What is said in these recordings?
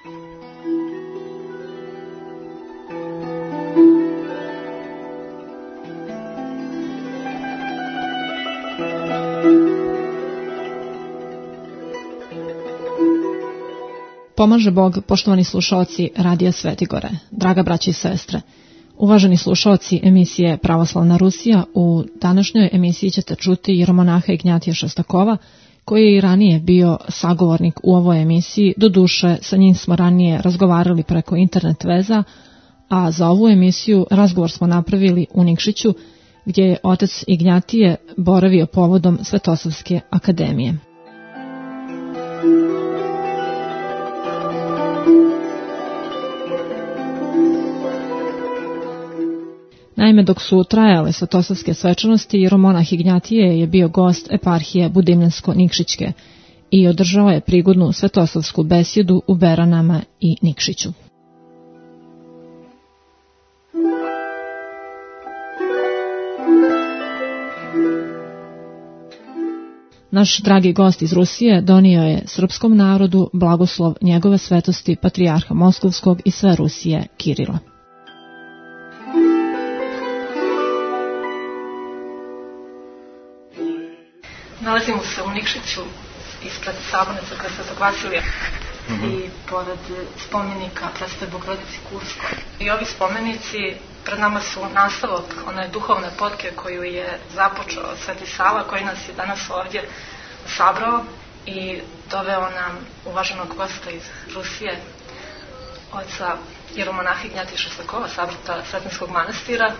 Pomaže Bog, poštovani slušaoci Radija Svetigore, draga braća i sestre. Uvaženi slušaoci emisije Pravoslavna Rusija, u današnjoj emisiji ćete čuti jeromonaha Ignjatija Šestakova, koji je i ranije bio sagovornik u ovoj emisiji. Doduše, sa njim smo ranije razgovarali preko internet veza, a za ovu emisiju razgovor smo napravili u Nikšiću, gdje je otac Ignjatije boravio povodom Svetosavske akademije. Naime, dok su trajale svetosavske svečanosti, jeromonah Ignjatije je bio gost eparhije Budimljansko-Nikšićke i održao je prigodnu svetosavsku besjedu u Beranama i Nikšiću. Naš dragi gost iz Rusije donio je srpskom narodu blagoslov njegove svetosti patrijarha Moskovskog i sve Rusije Kirila. Nalazimo se u Nikšiću ispred sabornice kod Svetog Vasilija i pored spomenika Presvetoj Bogorodici Kurskoj. I ovi spomenici pred nama su nastavak one duhovne potke koju je započeo Sveti Sava, koji nas je danas ovdje sabrao i doveo nam uvaženog gosta iz Rusije, oca jeromonaha Ignjatija Šestakova, sabrata Sretenskog manastira,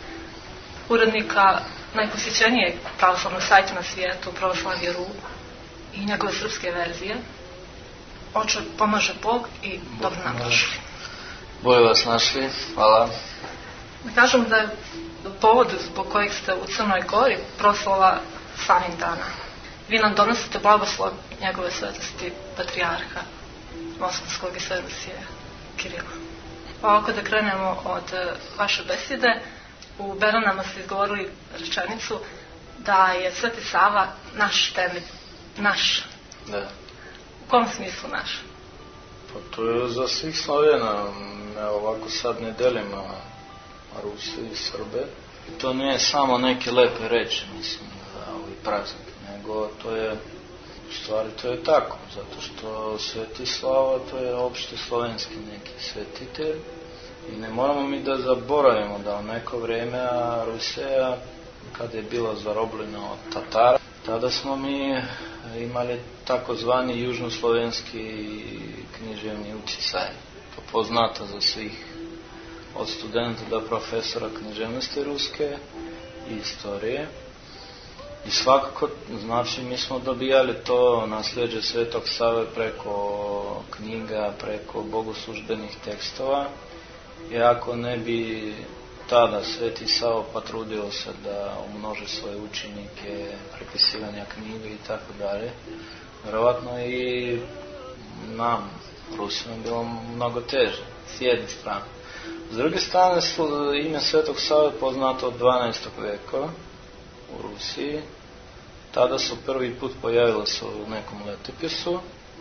urednika najposjećenijeg pravoslavnog sajta na svijetu, Pravoslavlje.ru, i njegove srpske verzije. Oče, pomaže Bog i dobro nam došli. Bolje vas našli, hvala. Da kažem da je povod zbog kojeg ste u Crnoj Gori proslava samim dana. Vi nam donosite blagoslov njegove svetosti patrijarha Moskovskog i sve Rusije Kirila. Ovako da krenemo od vaše besjede. U Beranama ste izgovorili rečenicu da je Sveti Sava naš temelj. Naš. Da. U kom smislu naš? Pa to je za svih Slavena. Ovako sad ne delimo Rusi i Srbe. To nije samo neke lepe reči, mislim, za ovaj praznik, nego to je, u stvari to je tako, zato što Sveti Slava to je opšte slovenski neki svetitelj. I ne moramo mi da zaboravimo da u neko vreme Rusija, kada je bila zarobljena od Tatara, tada smo mi imali takozvani južnoslovenski književni uticaj. To poznato za svih, od studenta do profesora književnosti ruske i istorije. I svakako, znači, mi smo dobijali to nasljeđe Svetog Save preko knjiga, preko bogoslužbenih tekstova. I ako ne bi tada Sveti Sava potrudio se da umnoži svoje učenike, prepisivanja knjiga i tako dalje, vjerovatno i nam, Rusima, bilo mnogo teže, s jedne strane. S druge strane, ime Svetog Save poznato od 12. veka u Rusiji. Tada su prvi put pojavilo se u nekom letopisu.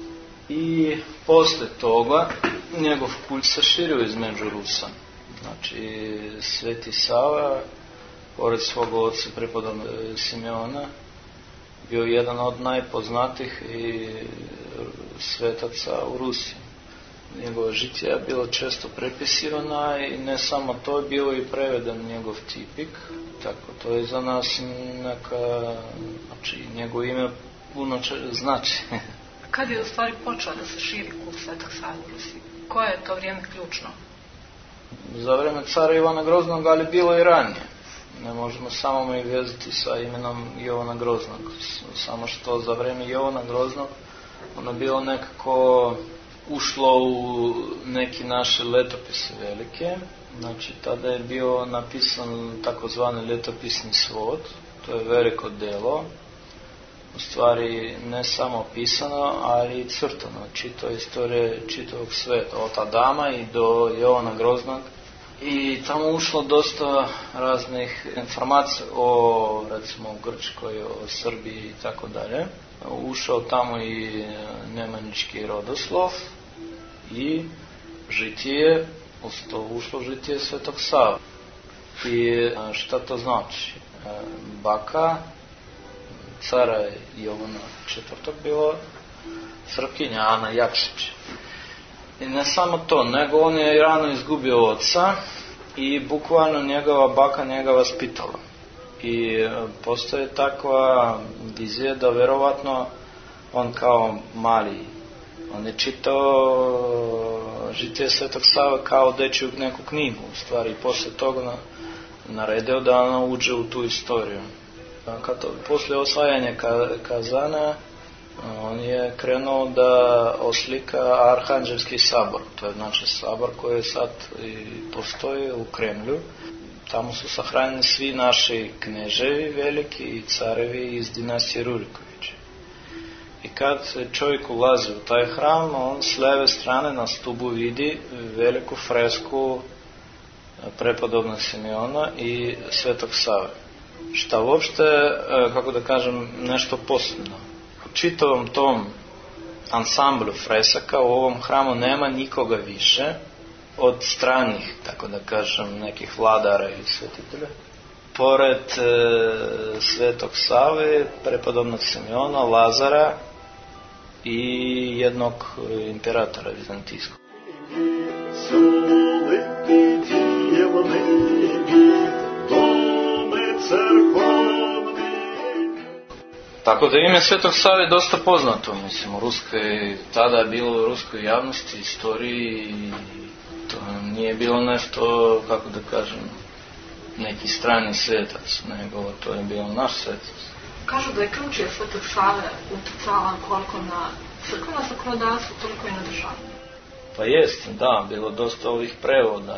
I posle toga njegov kult se širio između Rusa. Znači, Sveti Sava, pored svog oca prepodobnog Simeona, bio jedan od najpoznatijih i svetaca u Rusiji. Njegova žitija je bila često prepisivana i ne samo to, je bio i preveden njegov tipik. Tako, to je za nas neka, znači, njegovo ime puno znači. Kad je u stvari počeo da se širi kult Svetog Save u Rusiji? Koje je to vrijeme ključno? Za vreme cara Ivana Groznog, ali bilo i ranije. Ne možemo samo me vezati sa imenom Jovana Groznog. Samo što za vreme Jovana Groznog ono bilo nekako ušlo u neki naše letopise velike. Znači, tada je bio napisan takozvani letopisni svod. To je veliko delo. U stvari ne samo pisano, ali i crtano. Čito istorije čitavog sveta, od Adama i do Jovana Groznog. I tamo ušlo dosta raznih informacija o, recimo, Grčkoj, o Srbiji i tako dalje. Ušao tamo i nemanjički rodoslov i žitije, ušlo žitije Svetog Save. I šta to znači? Baka cara Jovana IV. Bila Srpkinja Ana Jakšić. I ne samo to, nego on je rano izgubio oca i bukvalno njegova baka njega vaspitala. I postoje takva vizija da verovatno on kao mali, on je čitao žitije Svetog Save kao dečju neku knjigu, u stvari, i posle toga naredio da ona uđe u tu istoriju. Posle osvajanja Kazana, on je krenuo da oslika Arhanđelski sabor. To je znači sabor koji sad i postoji u Kremlju. Tamo su sahranjeni svi naši kneževi veliki i carevi iz dinastije Rurikovića. I kad čovjek ulazi u taj hram, on s leve strane na stubu vidi veliku fresku prepodobnog Simeona i Svetog Save. Šta uopšte, kako da kažem, nešto posebno. U čitavom tom ansamblu fresaka u ovom hramu nema nikoga više od stranih, tako da kažem, nekih vladara ili svetitelja. Pored Svetog Save, prepodobnog Simeona, Lazara i jednog imperatora vizantijskog. Tako da ime Svetog Save je dosta poznato, mislim, u ruskoj, tada je bilo u ruskoj javnosti, istoriji, i to nije bilo nešto, kako da kažem, neki strani svetac, nego to je bilo naš svetac. Kažu da je ključija Svetog Save uticala koliko na crkveno zakonodavstvo, toliko i na državno. Pa jest, da, bilo dosta ovih prevoda.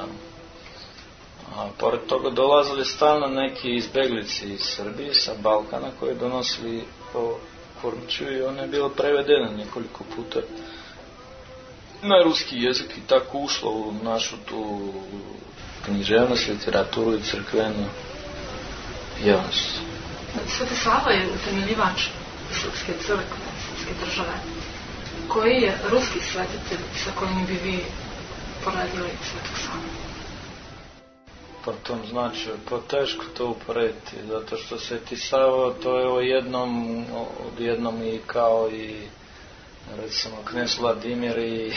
A pored toga dolazili stalno neki izbeglici iz Srbije, sa Balkana, koji donosili po Korniću i ono je bilo prevedeno nekoliko puta na ruski jezik i tako ušlo u našu tu književnost, literaturu i crkvenu javnost. Sveti Sava je utemeljivač srpske crkve, srpske države. Koji je ruski svetitelj sa kojim bi vi poredili Svetog Savu? Po tom značaju, teško to uporediti, zato što Sveti Sava to je odjednom i kao i recimo knez Vladimir i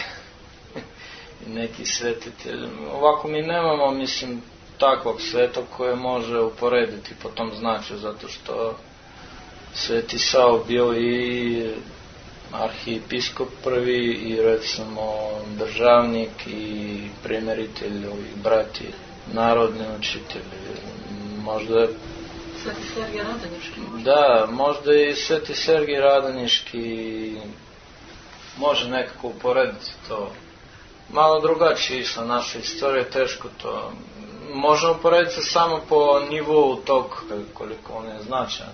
neki svetitelj. Ovako mi nemamo, mislim, takvog svetog koje može uporediti po tom značaju, zato što Sveti Sava bio i arhijepiskop prvi i recimo državnik i primeritelj ovih brati, narodni učitelj, možda Sveti Sergij Radonjiški. Da, možda i Sveti Sergij Radonjiški može nekako uporediti to. Malo drugačije išla naša istorija, teško to. Možemo uporediti samo po nivou tog, koliko on je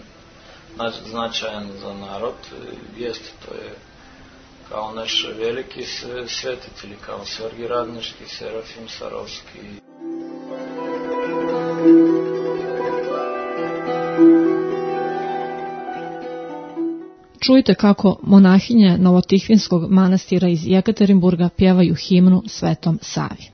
značajan za narod. Jeste, to je kao naš veliki svetitelji, kao Sergij Radonjiški, Serafim Sarovski. Čujte kako monahinje Novotihvinskog manastira iz Jekaterinburga pjevaju himnu Svetom Savi.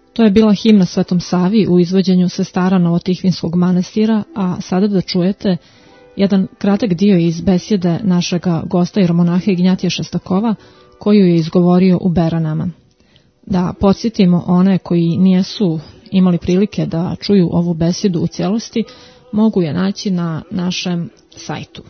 To je bila himna Svetom Savi u izvođenju sestara Novotihvinskog manastira, a sada da čujete jedan kratak dio iz besjede našega gosta jeromonaha Ignjatija Šestakova, koju je izgovorio u Beranama. Da podsjetimo one koji nijesu imali prilike da čuju ovu besjedu u cijelosti, mogu je naći na našem sajtu.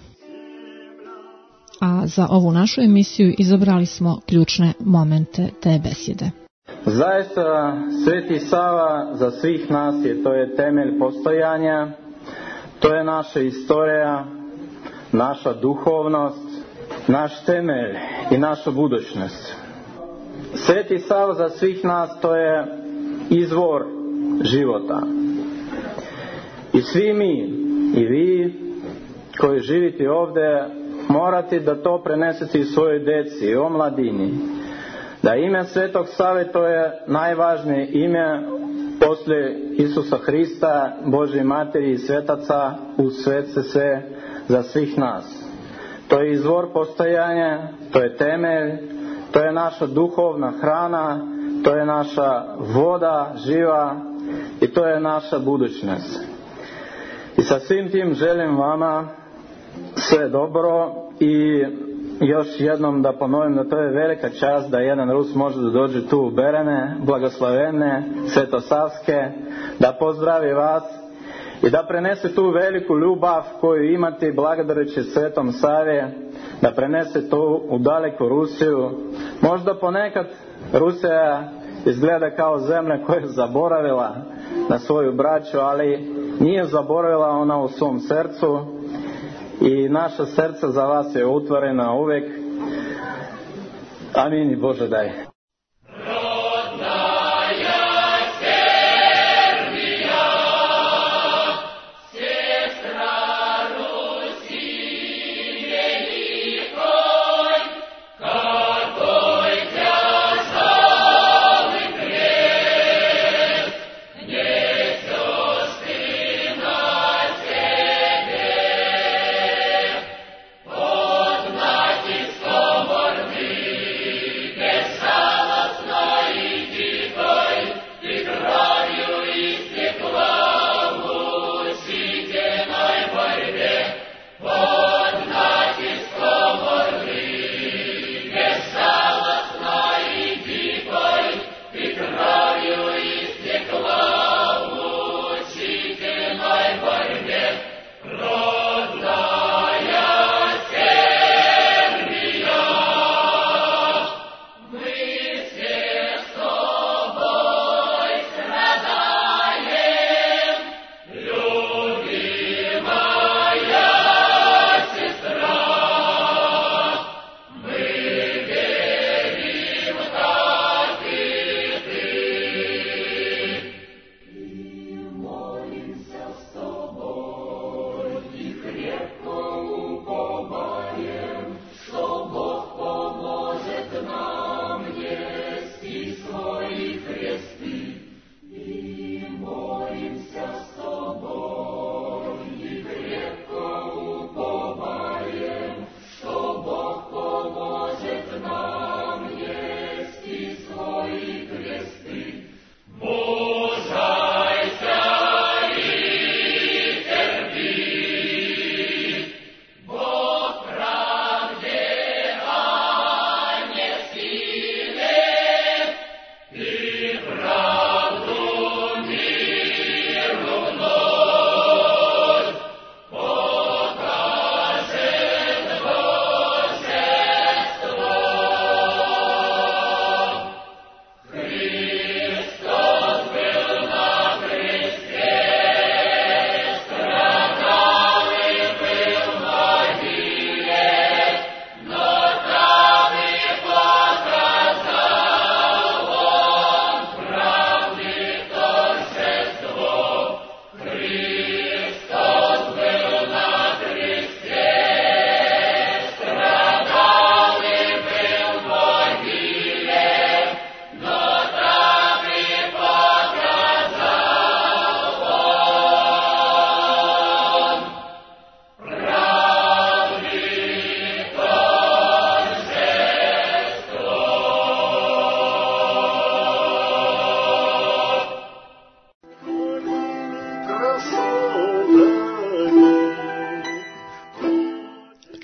A za ovu našu emisiju izabrali smo ključne momente te besjede. Zaista, Sveti Sava za svih nas to je temelj postojanja, to je naša istorija, naša duhovnost, naš temelj i naša budućnost. Sveti Sava za svih nas to je izvor života. I svi mi, i vi koji živite ovdje, morate da to prenesete i svojoj djeci i omladini. Da ime Svetog Save to je najvažnije ime poslije Isusa Hrista, Božje Materi i svetaca u svece sve za svih nas. To je izvor postojanja, to je temelj, to je naša duhovna hrana, to je naša voda živa i to je naša budućnost. I sa svim tim želim vama sve dobro i još jednom da ponovim da to je velika čast da jedan Rus može da dođe tu u Berane, blagoslovene, svetosavske, da pozdravi vas i da prenese tu veliku ljubav koju imate благодарeći Svetom Savi, da prenese to u daleku Rusiju. Možda ponekad Rusija izgleda kao zemlja koja je zaboravila na svoju braću, ali nije zaboravila ona u svom srcu i naša srca za vas je otvorena uvijek. Amin i Bože daj. Yes, sir.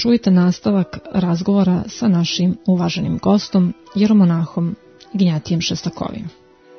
čujte nastavak razgovora sa našim uvaženim gostom, jeromonahom Ignjatijem Šestakovim.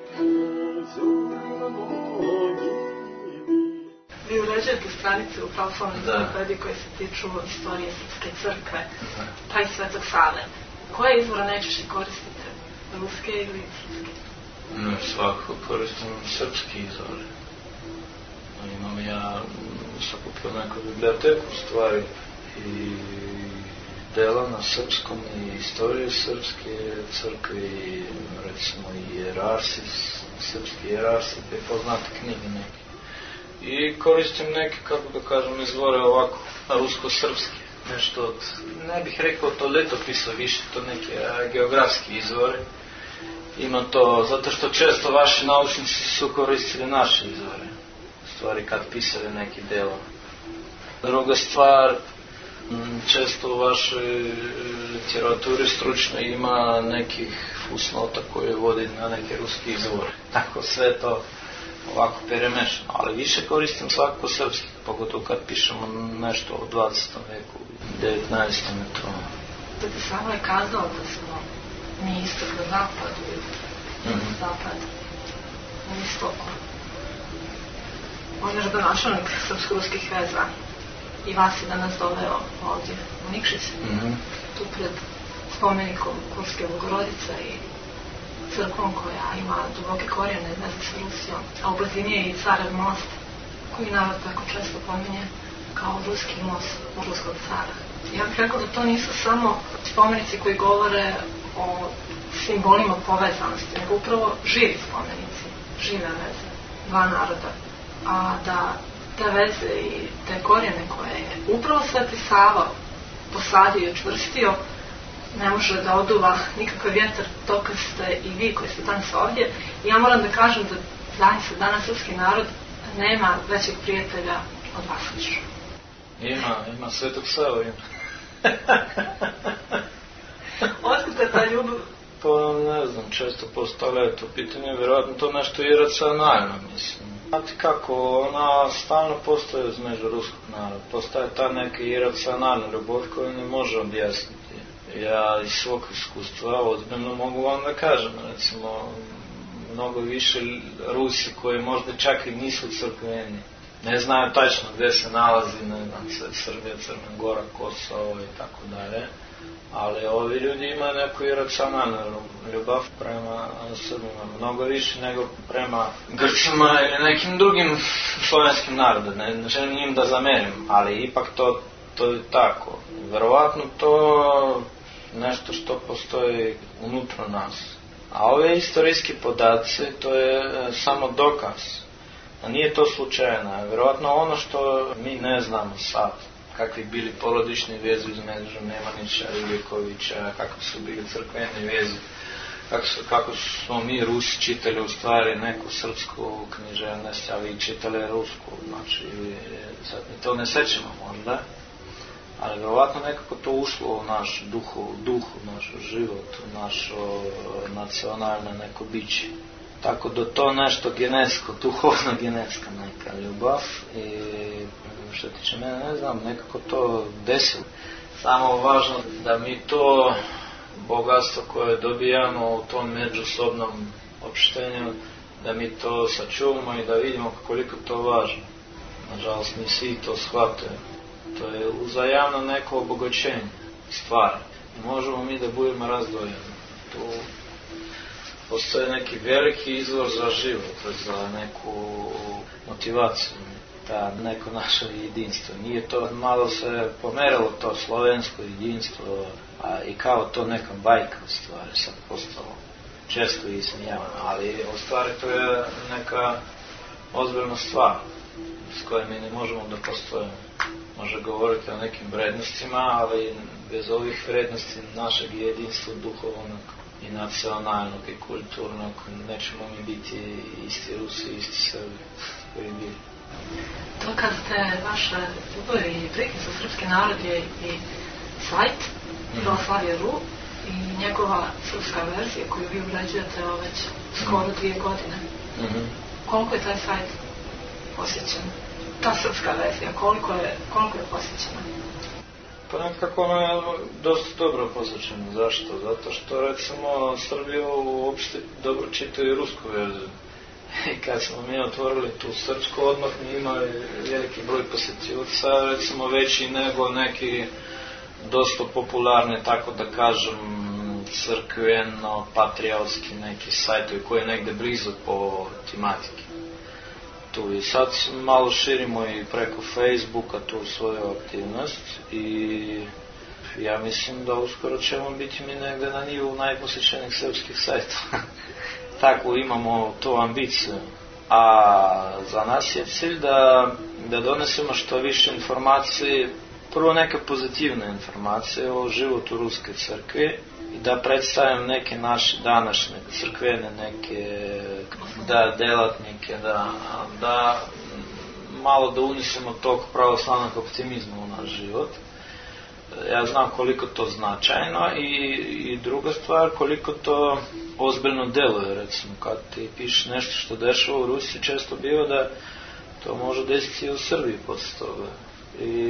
Vi uređujete stranice u pravoslavnoj enciklopediji koje se tiču istorije Srpske crkve, pa i Svetog Save. Koje izvore najčešće koristite? Ruske ili srpske? Svakako koristim srpski izvore. Imam ja sakupio neku biblioteku stvari i dela na srpskom i istorije srpske crkve i recimo i jerarsi, srpski jerarsi, poznate knjige neke. I koristim neke, kako da kažem, izvore ovako rusko-srpske. Nešto od, ne bih rekao to letopisa više, to neke geografski izvore. Ima to, zato što često vaši naučnici su koristili naše izvore. Stvari kad pisali neki delo. Druga stvar, često u vašoj literaturi stručno ima nekih fusnota koje vodi na neke ruski izvore. Tako sve to ovako peremešano, ali više koristim svakako srpski, pogotovo kad pišemo nešto u 20. veku, 19. to. Sveti Sava je kazao da smo mi istok na zapadu i zapad na istoku. On je rodonačelnik srpsko-ruskih veza i vas je danas doveo ovdje u Nikšić, tu pred spomenikom Kurske Bogorodice i crkvom koja ima duboke korijene veze sa Rusijom, a u blizini je i Carev most, koji narod tako često pominje kao ruski most ruskog cara. Ja bih rekao da to nisu samo spomenici koji govore o simbolima povezanosti, nego upravo živi spomenici, žive veze, dva naroda. A da te veze i te korijene koje je upravo Sveti Sava posadio i učvrstio, ne može da oduva nikakav vjetar, to kad ste i vi koji ste danas ovdje. I ja moram da kažem da zaista danas srpski narod nema većeg prijatelja od vas lično. Ima Svetog Savu, ima. Otkud je ta ljubav? Pa ne znam, često postale to pitanje, vjerojatno to nešto iracionalno, mislim. Znate kako, ona stalno postoje između ruskog naroda, postaje ta neka iracionalna ljubav koju ne može objasniti. Ja iz svog iskustva ozbiljno mogu vam da kažem, recimo, mnogo više Rusi koji možda čak i nisu crkveni, ne znaju tačno gdje se nalazi, ne znam, Srbija, Crna Gora, Kosovo i tako dalje, ali ovi ljudi imaju neku iracionalnu ljubav prema Srbima, mnogo više nego prema Grcima ili nekim drugim slovenskim narodom, ne želim njim da zamerim, ali ipak to je tako. Verovatno to nešto što postoji unutra nas. A ove istorijski podaci, to je samo dokaz. A nije to slučajno. Verovatno ono što mi ne znamo sad, kakvi bili porodični vezi između Nemanića i Uvjekovića, kakvi su bili crkveni vezi, kako smo mi Rusi čitali u stvari neku srpsku književnost, a vi čitali rusku, znači sad mi to ne sećamo možda, ali vjerovatno nekako to ušlo u naš duh, u naš život, u naše nacionalno neko biće. Tako da to nešto genetsko, duhovno genetska neka ljubav i što tiče mene, ne znam, nekako to desilo. Samo važno da mi to bogatstvo koje dobijamo u tom međusobnom opštenju, da mi to sačuvamo i da vidimo koliko to važno. Nažalost, mi svi to shvataju. To je uzajamno neko obogaćenje stvari. Možemo mi da budemo razdvojeni. Tu postoje neki veliki izvor za život, za neku motivaciju, ta neko naše jedinstvo. Nije to, malo se pomeralo to slovensko jedinstvo, a i kao to neka bajka u stvari sad postalo često ismijavano, ali u stvari to je neka ozbiljna stvar s kojom mi ne možemo da postojimo. Može govoriti o nekim vrednostima, ali bez ovih vrednosti našeg jedinstva duhovnog i nacionalnog i kulturnog nećemo mi biti isti Rusi, isti Srbi koji bili. To kad ste vaše ljubavi i brige za srpski narod je i sajt Pravoslavije.ru i njegova srpska verzija koju vi uređujete već skoro 2 godine. Koliko je taj sajt posjećen? Ta srpska verzija, koliko je posjećena? Pa nekako ono je dosta dobro posvećeno. Zašto? Zato što recimo Srbiju uopšte dobro čitaju rusku verziju. I kad smo mi otvorili tu srpsku, odmah mi imali veliki broj posjetioca, recimo veći nego neki dosta popularni, tako da kažem, crkveno-patriotski neki sajtovi koji je negde blizu po tematiki. Tu i sad malo širimo i preko Facebooka tu svoju aktivnost i ja mislim da uskoro ćemo biti mi negde na nivou najposjećenih srpskih sajtova. Tako imamo tu ambiciju. A za nas je cilj da donesemo što više informacije, prvo neke pozitivne informacije o životu Ruske crkve i da predstavim neke naše današnje crkvene neke delatnike, da malo da unisemo tog pravoslavnog optimizma u naš život. Ja znam koliko to značajno i druga stvar, koliko to ozbiljno deluje, recimo, kad ti pišeš nešto što dešava u Rusiji, često biva da to može desiti i u Srbiji posle toga. I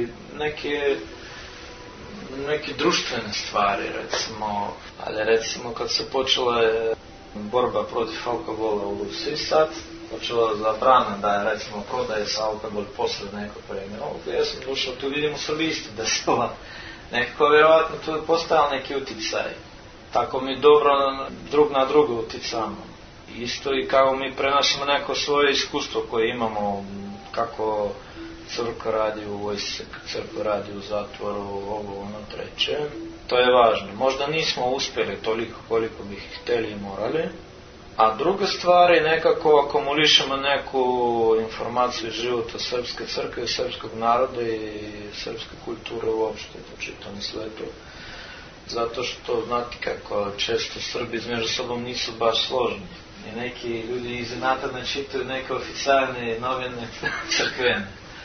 neke društvene stvari, recimo, ali recimo kad se počela borba protiv alkohola u Rusiji sad, počela zabrana da je recimo prodaje sa alkohol posle nekog vremena. Ja sam došao, tu vidim u Srbiji isto desila. Nekako vjerovatno tu je postojao neki uticaj. Tako mi dobro drug na drugo uticamo. Isto i kao mi prenosimo neko svoje iskustvo koje imamo, kako crkva radi u vojsci, crkva radi u zatvoru, ovo, ono, treće. To je važno. Možda nismo uspjeli toliko koliko bih htjeli i morali. A druga stvar je nekako akumulišemo neku informaciju iz života srpske crkve, srpskog naroda i srpske kulture uopšte u čitavom svetu. Zato što, znate kako, često Srbi između sobom nisu baš složni. I neki ljudi iz inata ne čitaju neke oficijalne novine crkvene.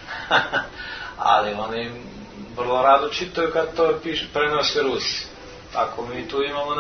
Ali oni vrlo rado čitaju kad to prenose Rusi. Tako mi tu imamo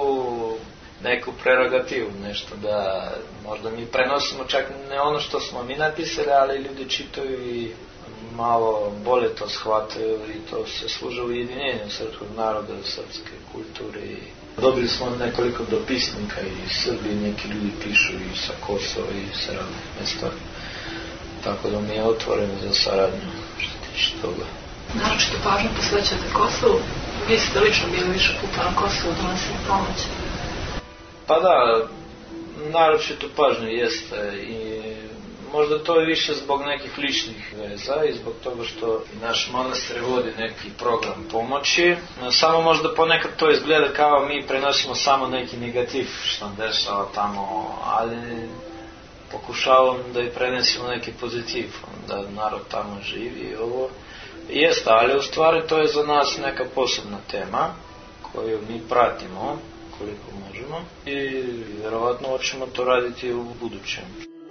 neku prerogativu, nešto da možda mi prenosimo čak ne ono što smo mi napisali, ali ljudi čitaju i malo bolje to shvataju i to se služe u ujedinjenju srpskog naroda, srpske kulture. Dobili smo nekoliko dopisnika i Srbi, neki ljudi pišu i sa Kosova i sa raznih mjesta. Tako da mi je otvoreno za saradnju što tiče toga. Naročito pažnju posvećate Kosovu. Vi ste lično bili više puta na Kosovu, donosili pomoć. Pa da, naročito pažnju jeste i možda to je više zbog nekih ličnih veza i zbog toga što naš monastir vodi neki program pomoći. Samo možda ponekad to izgleda kao mi prenosimo samo neki negativ što nam dešava tamo, ali pokušavam da i prenesimo neki pozitiv, da narod tamo živi i ovo. Jeste, ali u stvari to je za nas neka posebna tema koju mi pratimo koliko možemo i vjerovatno hoćemo to raditi u budućem.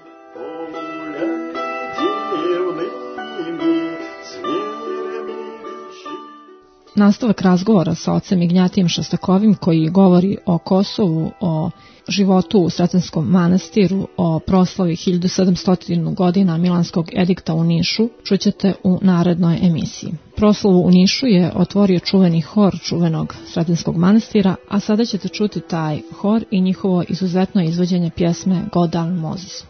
Nastavak razgovora sa ocem Ignjatijem Šostakovim koji govori o Kosovu, o životu u Sretanskom manastiru, o proslavi 1700 godina Milanskog edikta u Nišu, čućete u narednoj emisiji. Proslavu u Nišu je otvorio čuveni hor čuvenog Sretanskog manastira, a sada ćete čuti taj hor i njihovo izuzetno izvođenje pjesme Godan Mozis.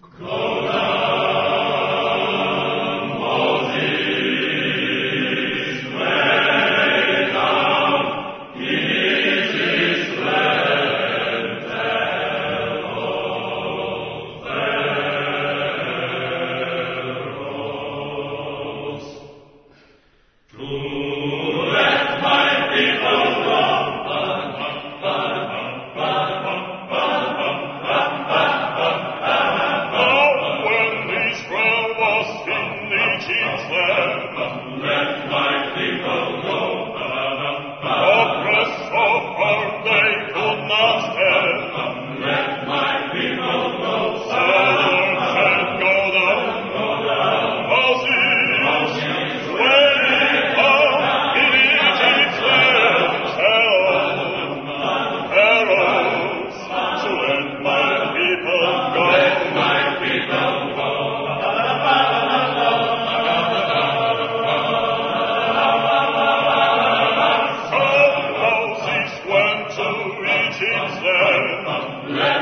Bye.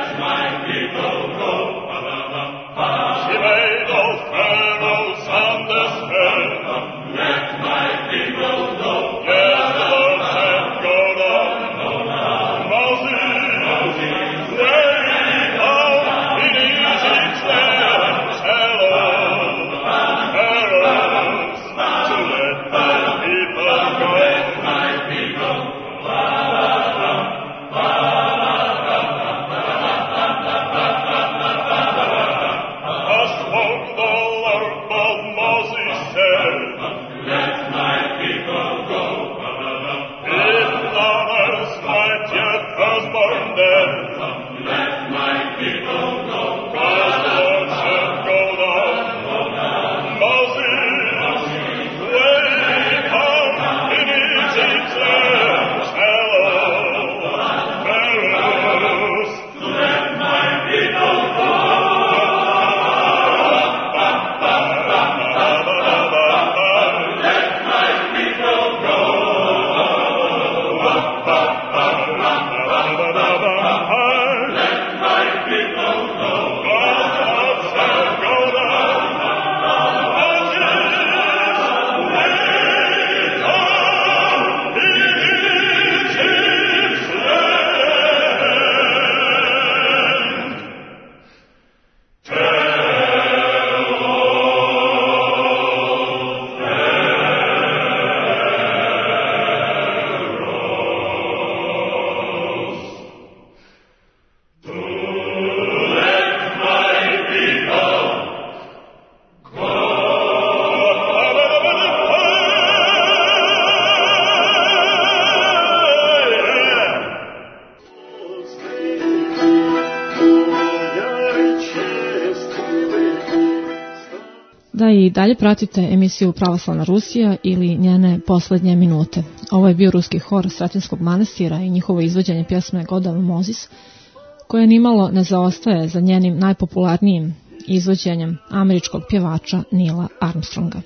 Da i dalje pratite emisiju Pravoslavna Rusija ili njene poslednje minute. Ovo je bio ruski hor Sretenskog manastira i njihovo izvođenje pjesme God of Moses, koje nimalo ne zaostaje za njenim najpopularnijim izvođenjem američkog pjevača Neila Armstronga.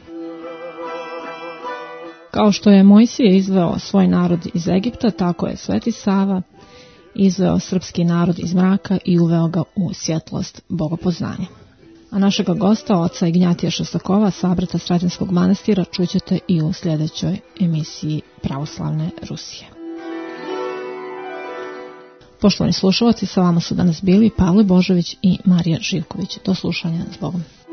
Kao što je Mojsije izveo svoj narod iz Egipta, tako je Sveti Sava izveo srpski narod iz mraka i uveo ga u svjetlost bogopoznanja. A našega gosta, oca Ignjatija Šostakova, sabrata Sretenskog manastira, čućete i u sljedećoj emisiji Pravoslavne Rusije. Poštovani slušalci, sa vama su danas bili Pavle Božović i Marija Živković. Do slušanja, s Bogom.